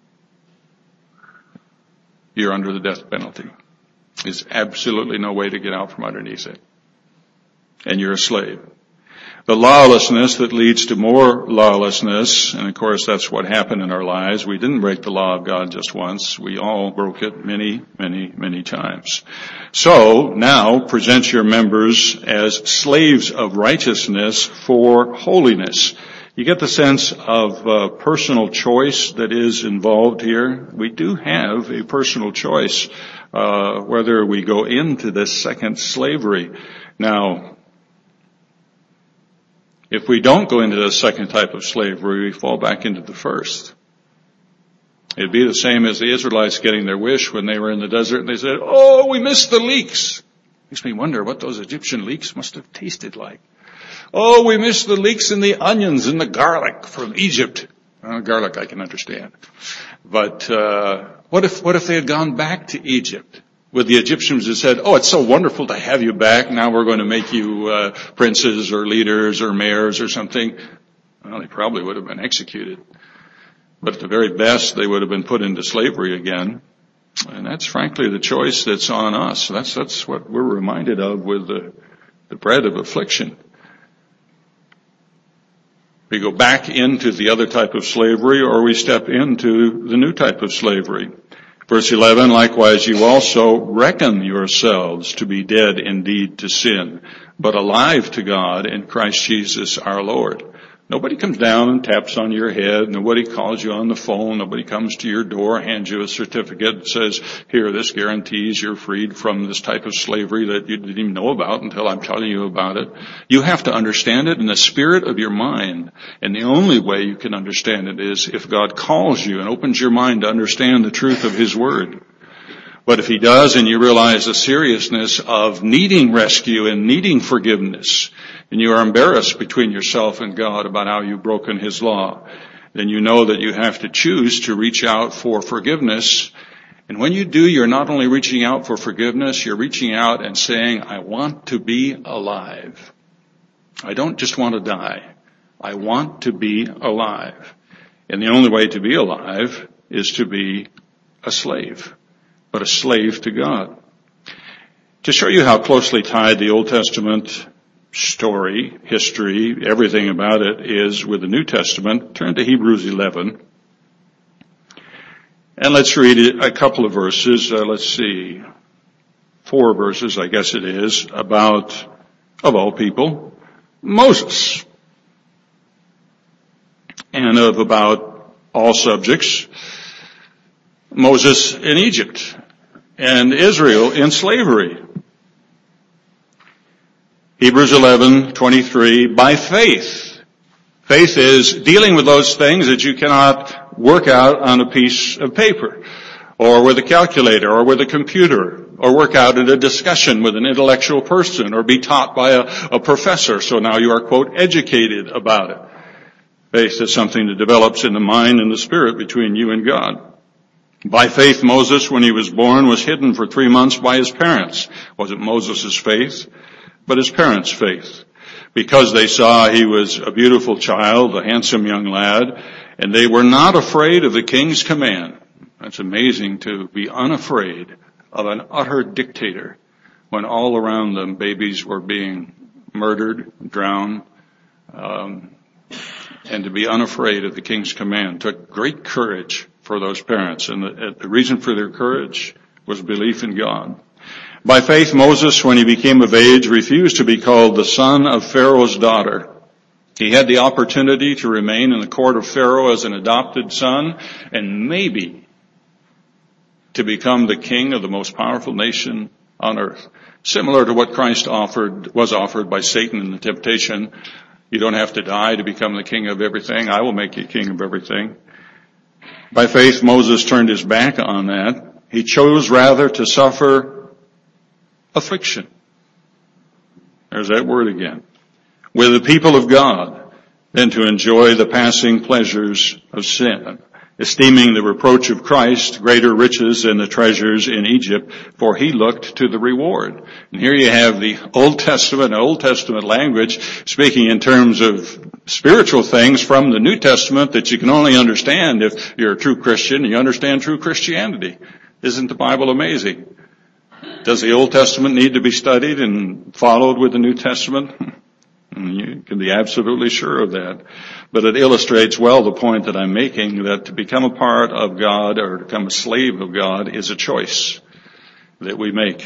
you're under the death penalty. There's absolutely no way to get out from underneath it. And you're a slave. The lawlessness that leads to more lawlessness, and of course that's what happened in our lives. We didn't break the law of God just once. We all broke it many, many, many times. So now present your members as slaves of righteousness for holiness. You get the sense of personal choice that is involved here. We do have a personal choice whether we go into this second slavery. Now, if we don't go into the second type of slavery, we fall back into the first. It'd be the same as the Israelites getting their wish when they were in the desert and they said, oh, we missed the leeks. Makes me wonder what those Egyptian leeks must have tasted like. Oh, we missed the leeks in the onions and the garlic from Egypt. Garlic I can understand. But what if they had gone back to Egypt? With the Egyptians that said, oh, it's so wonderful to have you back. Now we're going to make you princes or leaders or mayors or something. Well, they probably would have been executed. But at the very best, they would have been put into slavery again. And that's frankly the choice that's on us. That's what we're reminded of with the bread of affliction. We go back into the other type of slavery, or we step into the new type of slavery. Verse 11, likewise you also reckon yourselves to be dead indeed to sin, but alive to God in Christ Jesus our Lord. Nobody comes down and taps on your head. Nobody calls you on the phone. Nobody comes to your door, hands you a certificate that says, here, this guarantees you're freed from this type of slavery that you didn't even know about until I'm telling you about it. You have to understand it in the spirit of your mind. And the only way you can understand it is if God calls you and opens your mind to understand the truth of His Word. But if He does and you realize the seriousness of needing rescue and needing forgiveness, and you are embarrassed between yourself and God about how you've broken his law, then you know that you have to choose to reach out for forgiveness. And when you do, you're not only reaching out for forgiveness, you're reaching out and saying, I want to be alive. I don't just want to die. I want to be alive. And the only way to be alive is to be a slave, but a slave to God. To show you how closely tied the Old Testament story, history, everything about it is with the New Testament, turn to Hebrews 11. And let's read a couple of verses. Let's see, 4 verses, I guess it is, about, of all people, Moses. And of about all subjects, Moses in Egypt and Israel in slavery. Hebrews 11:23, by faith. Faith is dealing with those things that you cannot work out on a piece of paper, or with a calculator, or with a computer, or work out in a discussion with an intellectual person, or be taught by a professor, so now you are, quote, educated about it. Faith is something that develops in the mind and the spirit between you and God. By faith, Moses, when he was born, was hidden for 3 months by his parents. Wasn't Moses' faith, but his parents' faith. Because they saw he was a beautiful child, a handsome young lad, and they were not afraid of the king's command. That's amazing, to be unafraid of an utter dictator when all around them babies were being murdered, drowned, and to be unafraid of the king's command took great courage for those parents. And the reason for their courage was belief in God. By faith, Moses, when he became of age, refused to be called the son of Pharaoh's daughter. He had the opportunity to remain in the court of Pharaoh as an adopted son, and maybe to become the king of the most powerful nation on earth. Similar to what Christ was offered by Satan in the temptation. You don't have to die to become the king of everything. I will make you king of everything. By faith, Moses turned his back on that. He chose rather to suffer affliction. There's that word again. With the people of God, than to enjoy the passing pleasures of sin, esteeming the reproach of Christ greater riches than the treasures in Egypt, for he looked to the reward. And here you have the Old Testament language speaking in terms of spiritual things from the New Testament that you can only understand if you're a true Christian and you understand true Christianity. Isn't the Bible amazing? Does the Old Testament need to be studied and followed with the New Testament? You can be absolutely sure of that. But it illustrates well the point that I'm making, that to become a part of God or to become a slave of God is a choice that we make.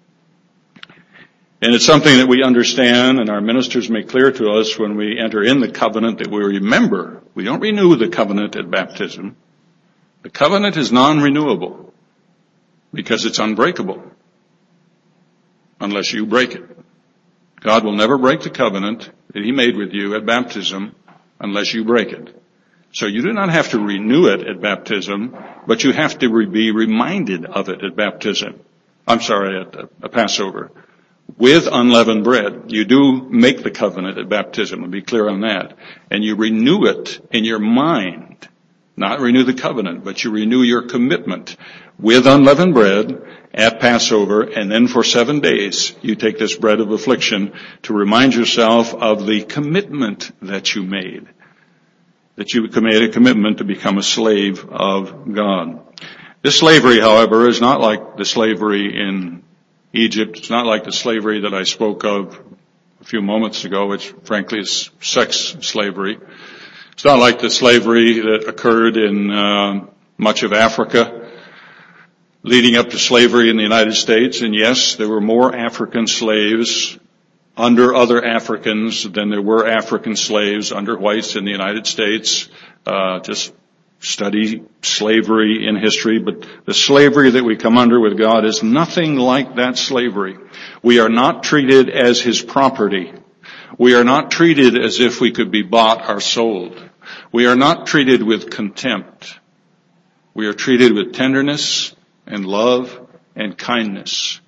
And it's something that we understand and our ministers make clear to us when we enter in the covenant, that we remember. We don't renew the covenant at baptism. The covenant is non-renewable because it's unbreakable unless you break it. God will never break the covenant that he made with you at baptism unless you break it. So you do not have to renew it at baptism, but you have to be reminded of it at baptism. At Passover. With unleavened bread. You do make the covenant at baptism, and be clear on that. And you renew it in your mind. Not renew the covenant, but you renew your commitment with unleavened bread at Passover, and then for 7 days you take this bread of affliction to remind yourself of the commitment that you made. That you made a commitment to become a slave of God. This slavery, however, is not like the slavery in Egypt. It's not like the slavery that I spoke of a few moments ago, which frankly is sex slavery. It's not like the slavery that occurred in much of Africa leading up to slavery in the United States. And yes, there were more African slaves under other Africans than there were African slaves under whites in the United States. Just study slavery in history, but the slavery that we come under with God is nothing like that slavery. We are not treated as his property. We are not treated as if we could be bought or sold. We are not treated with contempt. We are treated with tenderness and love and kindness.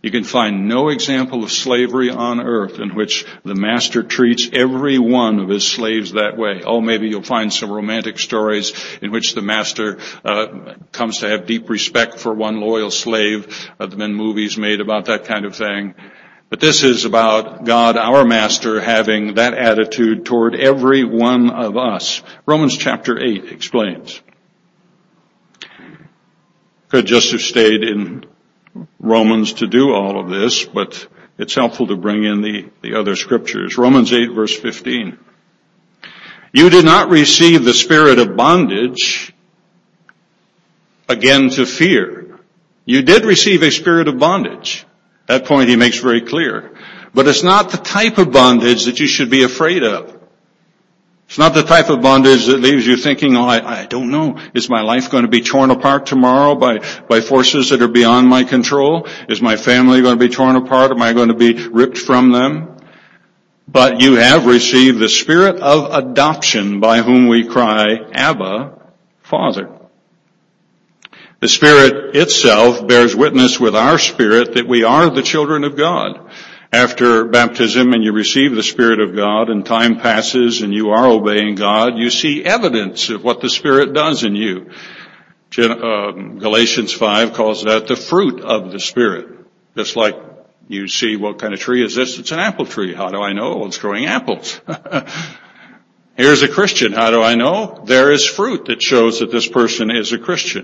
You can find no example of slavery on earth in which the master treats every one of his slaves that way. Oh, maybe you'll find some romantic stories in which the master comes to have deep respect for one loyal slave. There have been movies made about that kind of thing. But this is about God, our master, having that attitude toward every one of us. Romans chapter 8 explains. Could just have stayed in Romans to do all of this, but it's helpful to bring in the other scriptures. Romans 8 verse 15. You did not receive the spirit of bondage again to fear. You did receive a spirit of bondage. That point he makes very clear. But it's not the type of bondage that you should be afraid of. It's not the type of bondage that leaves you thinking, oh, I don't know. Is my life going to be torn apart tomorrow by forces that are beyond my control? Is my family going to be torn apart? Am I going to be ripped from them? But you have received the spirit of adoption by whom we cry, Abba, Father. The Spirit itself bears witness with our spirit that we are the children of God. After baptism and you receive the Spirit of God and time passes and you are obeying God, you see evidence of what the Spirit does in you. Galatians 5 calls that the fruit of the Spirit. Just like you see, what kind of tree is this? It's an apple tree. How do I know? Well, it's growing apples. Here's a Christian. How do I know? There is fruit that shows that this person is a Christian.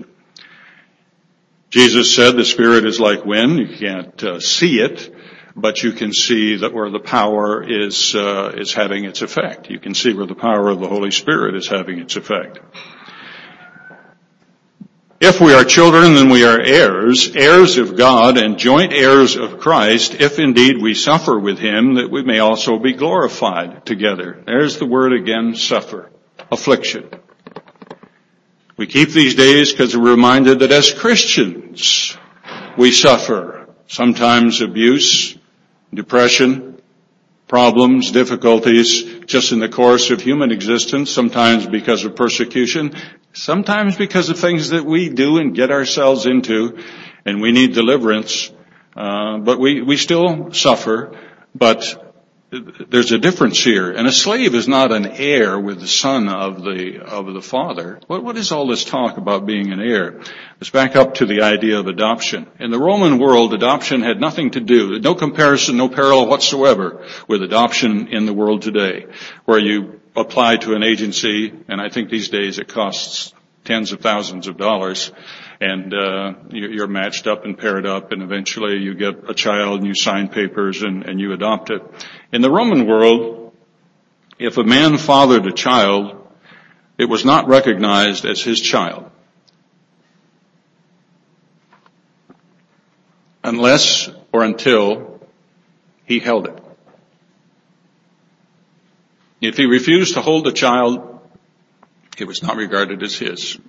Jesus said the Spirit is like wind. You can't see it, but you can see that where the power is having its effect. You can see where the power of the Holy Spirit is having its effect. If we are children, then we are heirs, heirs of God and joint heirs of Christ, if indeed we suffer with him, that we may also be glorified together. There's the word again, suffer, affliction. We keep these days because we're reminded that as Christians, we suffer. Sometimes abuse, depression, problems, difficulties, just in the course of human existence, sometimes because of persecution, sometimes because of things that we do and get ourselves into, and we need deliverance. But we still suffer, but there's a difference here. And a slave is not an heir with the son of the father. What is all this talk about being an heir? Let's back up to the idea of adoption. In the Roman world, adoption had nothing to do, no comparison, no parallel whatsoever with adoption in the world today, where you apply to an agency, and I think these days it costs tens of thousands of dollars, and you're matched up and paired up, and eventually you get a child and you sign papers and you adopt it. In the Roman world, if a man fathered a child, it was not recognized as his child, unless or until he held it. If he refused to hold the child, it was not regarded as his.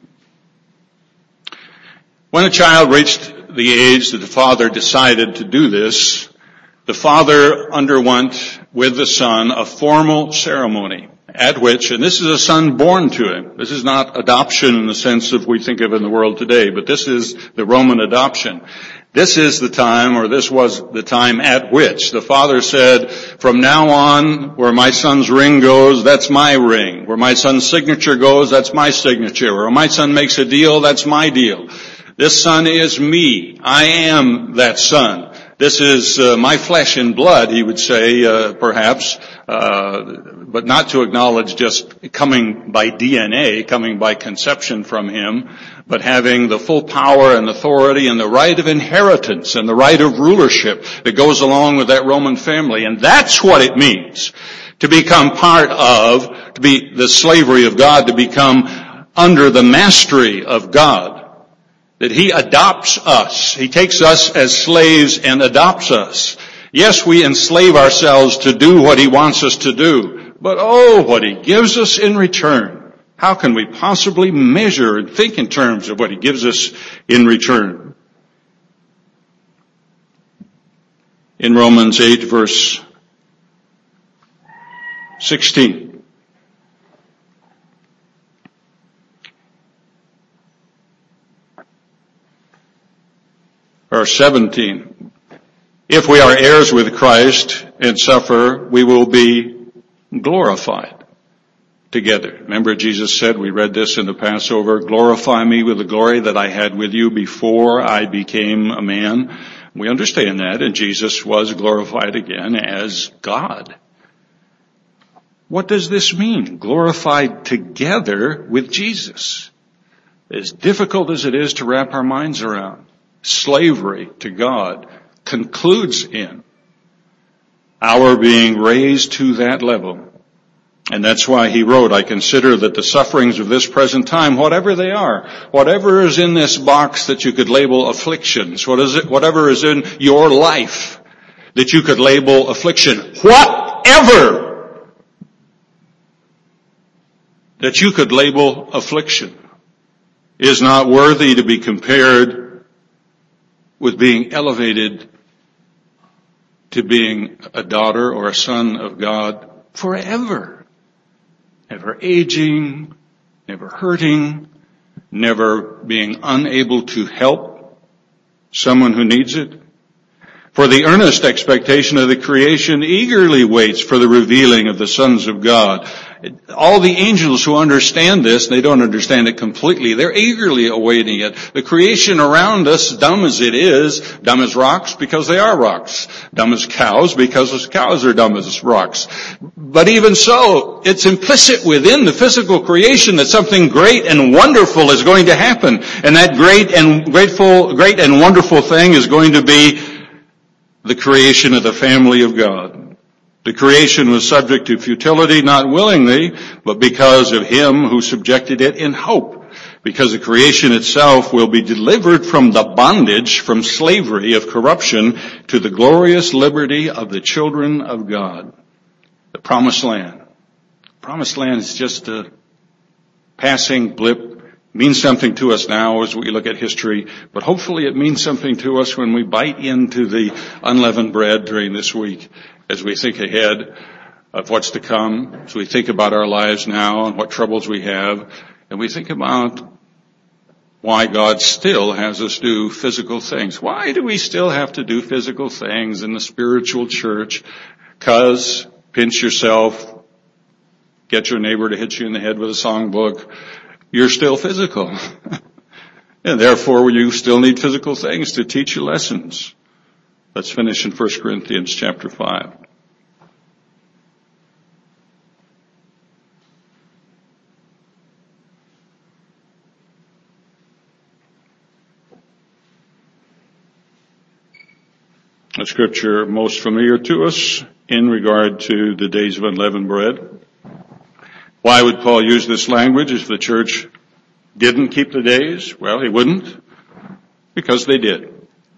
When a child reached the age that the father decided to do this, the father underwent with the son a formal ceremony at which, and this is a son born to him. This is not adoption in the sense of we think of in the world today, but this is the Roman adoption. This is the time, or this was the time at which the father said, from now on, where my son's ring goes, that's my ring. Where my son's signature goes, that's my signature. Where my son makes a deal, that's my deal. This son is me. I am that son. This is my flesh and blood, he would say, perhaps, but not to acknowledge just coming by DNA, coming by conception from him, but having the full power and authority and the right of inheritance and the right of rulership that goes along with that Roman family. And that's what it means to become part of, to be the slavery of God, to become under the mastery of God. That he adopts us. He takes us as slaves and adopts us. Yes, we enslave ourselves to do what he wants us to do, but oh, what he gives us in return. How can we possibly measure and think in terms of what he gives us in return? In Romans 8 verse 16. Or 17. If we are heirs with Christ and suffer, we will be glorified together. Remember Jesus said, we read this in the Passover, glorify me with the glory that I had with you before I became a man. We understand that, and Jesus was glorified again as God. What does this mean? Glorified together with Jesus. As difficult as it is to wrap our minds around, slavery to God concludes in our being raised to that level. And that's why he wrote, I consider that the sufferings of this present time, whatever they are, whatever is in this box that you could label afflictions, whatever is in your life that you could label affliction, whatever that you could label affliction is not worthy to be compared with being elevated to being a daughter or a son of God forever. Never aging, never hurting, never being unable to help someone who needs it. For the earnest expectation of the creation eagerly waits for the revealing of the sons of God. All the angels who understand this, they don't understand it completely. They're eagerly awaiting it. The creation around us, dumb as it is, dumb as rocks because they are rocks. Dumb as cows because cows are dumb as rocks. But even so, it's implicit within the physical creation that something great and wonderful is going to happen. And that great and wonderful thing is going to be the creation of the family of God. The creation was subject to futility, not willingly, but because of him who subjected it in hope. Because the creation itself will be delivered from the bondage, from slavery of corruption, to the glorious liberty of the children of God. The promised land. Promised land is just a passing blip. Means something to us now as we look at history, but hopefully it means something to us when we bite into the unleavened bread during this week, as we think ahead of what's to come, as we think about our lives now and what troubles we have, and we think about why God still has us do physical things. Why do we still have to do physical things in the spiritual church? 'Cause pinch yourself, get your neighbor to hit you in the head with a songbook. You're still physical. And therefore you still need physical things to teach you lessons. Let's finish in 1 Corinthians chapter 5. A scripture most familiar to us in regard to the days of unleavened bread. Why would Paul use this language if the church didn't keep the days? Well, he wouldn't, because they did.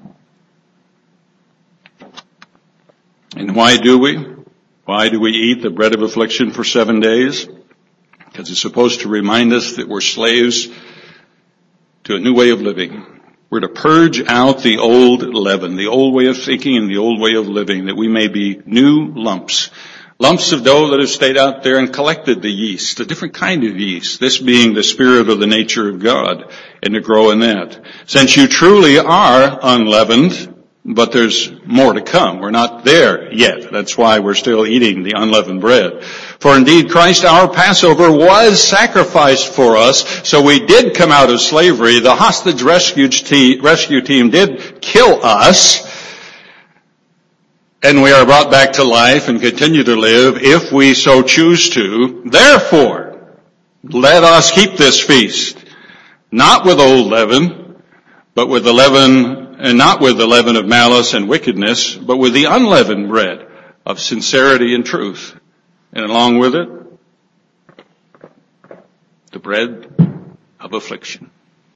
And why do we? Why do we eat the bread of affliction for 7 days? Because it's supposed to remind us that we're slaves to a new way of living. We're to purge out the old leaven, the old way of thinking and the old way of living, that we may be new lumps. Lumps of dough that have stayed out there and collected the yeast, a different kind of yeast, this being the spirit of the nature of God, and to grow in that. Since you truly are unleavened, but there's more to come. We're not there yet. That's why we're still eating the unleavened bread. For indeed Christ our Passover was sacrificed for us, so we did come out of slavery. The hostage rescue team did kill us, and we are brought back to life and continue to live if we so choose to. Therefore, let us keep this feast, not with old leaven, but with the leaven, and not with the leaven of malice and wickedness, but with the unleavened bread of sincerity and truth. And along with it, the bread of affliction.